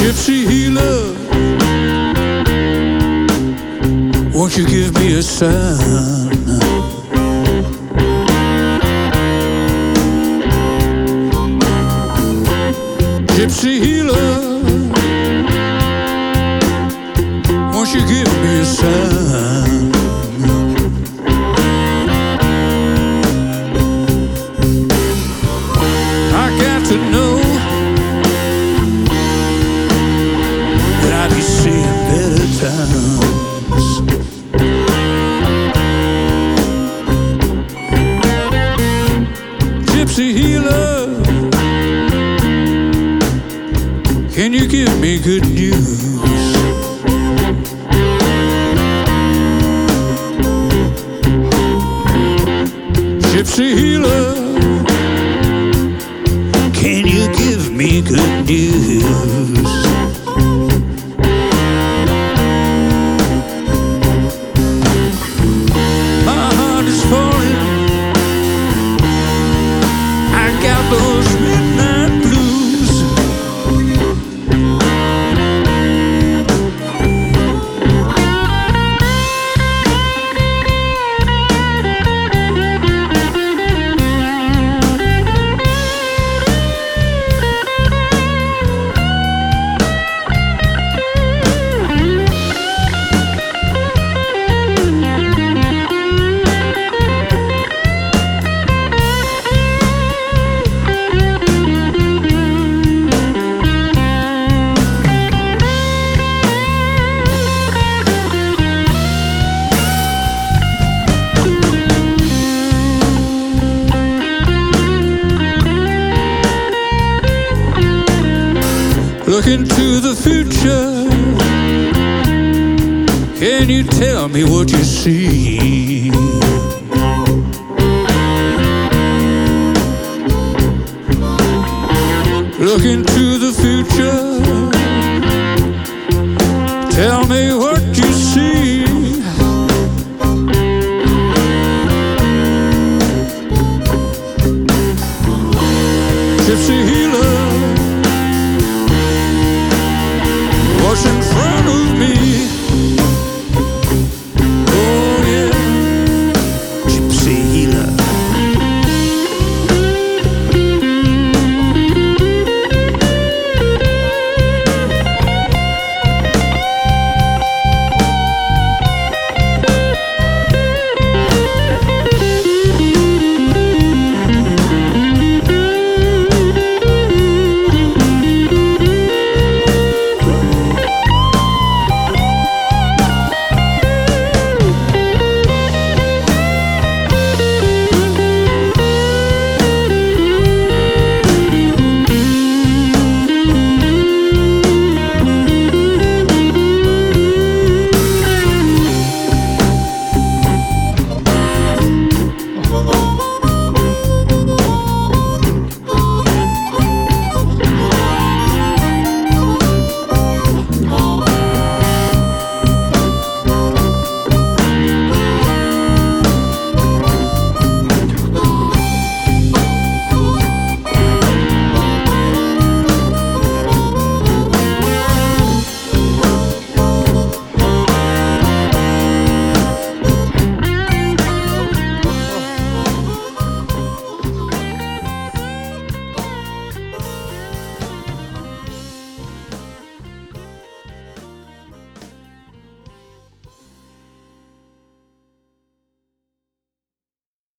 Gypsy healer, won't you give me a sign? Gypsy healer, won't you give me a sign? I got to know that I'll be seeing better times. Gypsy healer, can you give me good news? Gypsy healer, can you give me good news? My heart is falling, I got those midnight blues. Look into the future, can you tell me what you see? Look into the future,